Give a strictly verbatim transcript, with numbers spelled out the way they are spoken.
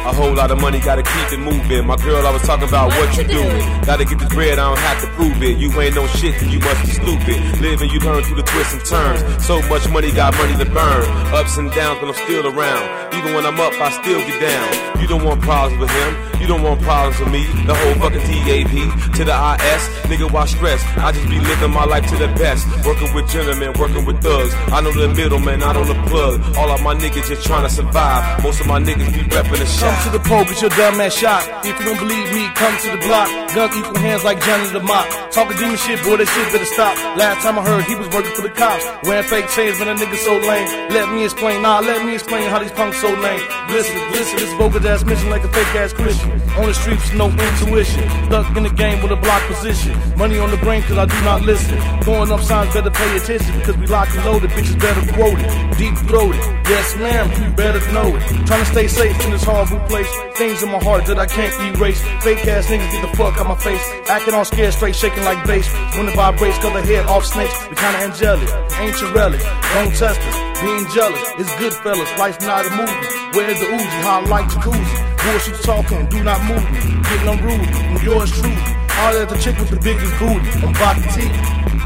A whole lot of money, gotta keep it moving. My girl, I was talking about what, what you doing. Gotta get this bread, I don't have to prove it. You ain't no shit, then you must be stupid. Living, you learn through the twists and turns. So much money, got money to burn. Ups and downs, but I'm still around. Even when I'm up, I still get down. You don't want problems with him, you don't want problems with me. The whole fucking T A P to the I S. Nigga, why stress? I just be living my life to the best. Working with gentlemen, working with thugs. I know the middleman, I know the plug. All of my niggas just trying to survive. Most of my niggas be reppin' the shot. Come to the pole, get your dumb ass shot. If you don't believe me, come to the block. Guns equal hands like Johnny the Mop. Talking demon shit, boy, that shit better stop. Last time I heard, he was working for the cops. Wearing fake chains, man, a nigga so lame. Let me explain, nah, let me explain how these punks so lame. Listen, listen, this bogus ass mission like a fake ass Christian. On the streets, no intuition. Stuck in the game with a block position. Money on the brain, cause I do not listen. Throwing up signs, better pay attention. Because we lock and loaded, bitches better quote it. Deep throated, yes ma'am, you better know it. Trying to stay safe in this horrible place. Things in my heart that I can't erase. Fake ass niggas get the fuck out my face. Acting all scared, straight shaking like bass. When it vibrates, cause the head off snakes. We kinda angelic, ancient relic. Don't test us, being jealous. It's good fellas, life's not a movie. Where's the Uzi? How I like jacuzzi. Bullshit talking, do not move me. Getting unruly, and yours truly. All at the chick with the biggest booty. I'm Baki T.